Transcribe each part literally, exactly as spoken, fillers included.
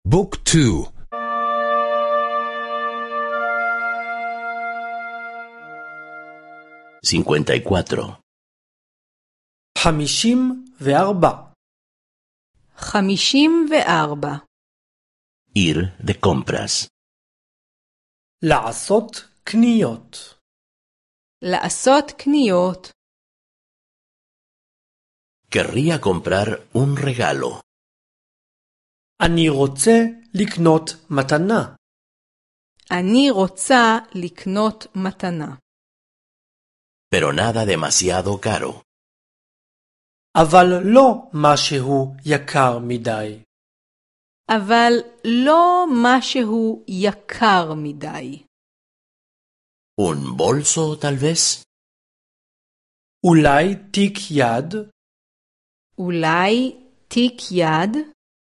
بوك تو. cincuenta y cuatro. חמישים וארבע. חמישים וארבע. Ir de compras. לעשות קניות. לעשות קניות. Querría comprar un regalo. אני רוצה לקנות מתנה. אני רוצה לקנות מתנה. Pero nada demasiado caro. אבל לא משהו יקר מדי. אבל לא משהו יקר מדי. ¿Un bolso tal vez? אולי תיק יד? אולי תיק יד?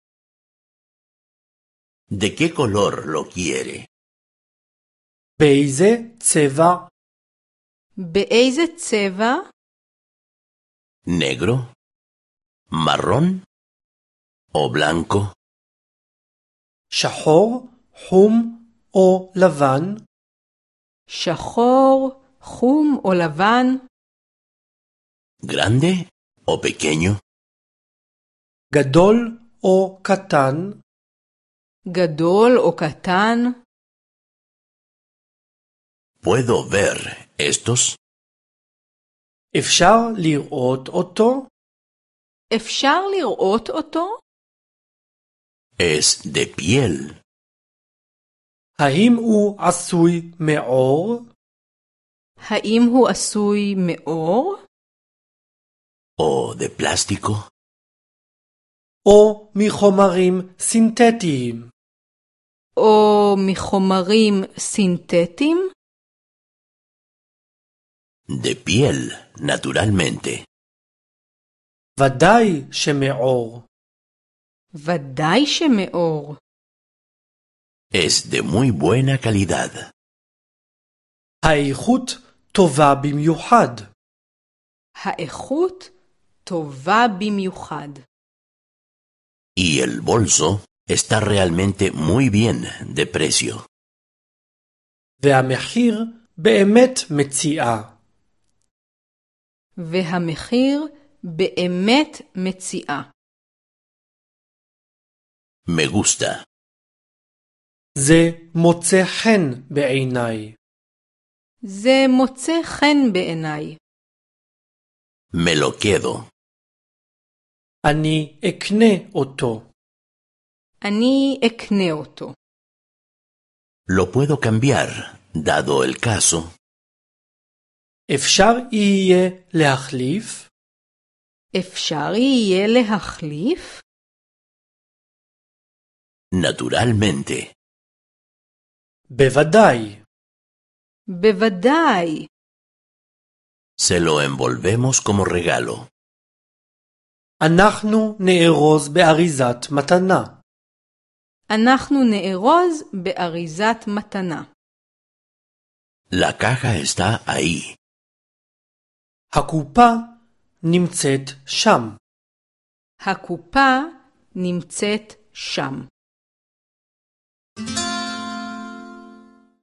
¿De qué color lo quiere? באיזה צבע? באיזה צבע? ¿Negro? ¿Marrón? ¿O blanco? שחור, חום או לבן? שחור, חום או לבן? ¿Grande o pequeño? גדול או קטן? גדול או קטן? ¿Puedo ver estos? אפשר לראות אותו? אפשר לראות אותו? Es de piel. האם הוא עשוי מעור? האם הוא עשוי מאור? ¿O de plástico? או מחומרים סינתטיים? או מחומרים סינתטיים? De piel, naturalmente. ודאי שמעור. ודאי שמאור. Es de muy buena calidad. האיכות טובה במיוחד. האיכות טובה במיוחד. Y el bolso está realmente muy bien de precio. והמחיר באמת מציאה. והמחיר באמת מציאה. Me gusta. זה מוצא חן בעיניי. זה מוצא חן בעיניי. Me lo quedo. אני אקנה אותו. אני אקנה אותו. Lo puedo cambiar, dado el caso. אפשר יהיה להחליף? אפשר יהיה להחליף? Naturalmente. בוודאי. בוודאי. Se lo envolvemos como regalo. אנחנו נארוז באריזת מתנה. אנחנו נארוז באריזת מתנה. La caja está ahí. הקופה נמצאת שם. הקופה נמצאת שם.